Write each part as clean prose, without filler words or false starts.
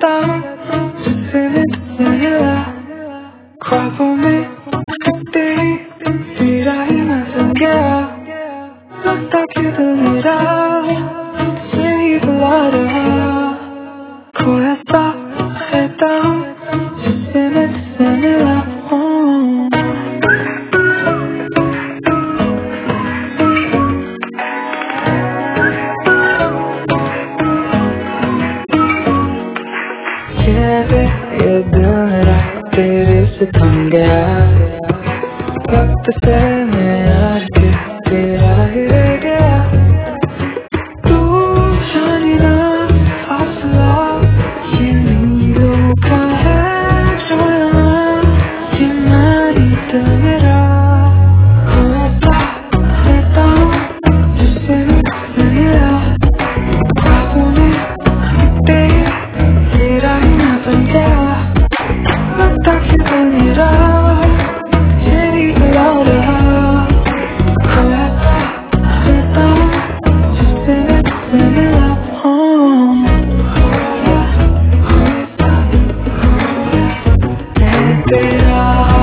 रहता हूँ तुझसे मैं मिला ख्वाबों में तेरी तेरा ही नजर गया लगता कि दिल मेरा तुझसे ही बुला रहा खोया सा रहता हूँ तुझसे मैं मिला ये दिल मेरा तेरे से थम गया वक्त से मैं यार के तेरा ही रह गया तू जाने ना फासला ये नीलों का है जो यहाँ ये मेरी दिल मेरा खोता रहता हूँ तुझसे मैं मिला ख्वाबों में तेरा ही ना बन गया लगता कि दिल मेरा यही बुला रहा खोया रहता हूँ तुझसे मैं मिला तेरा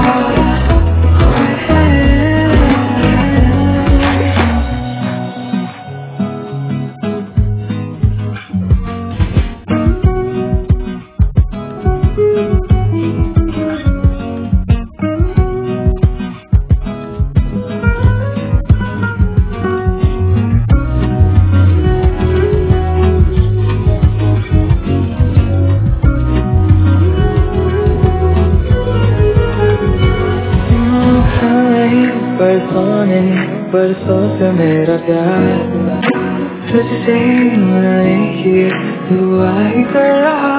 बरसों से मेरा प्यार तुझसे मिलने की दुआ ही कर रहा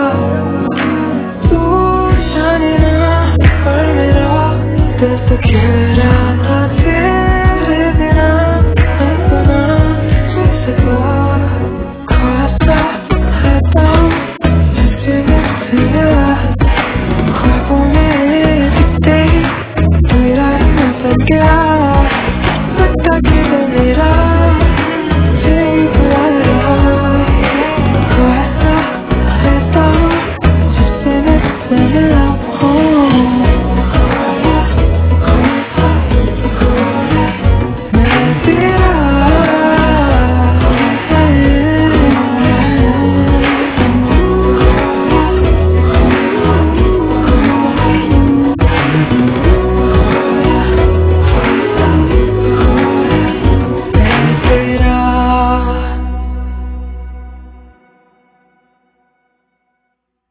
तू जाने ना पर मेरा दिल तो कह रहा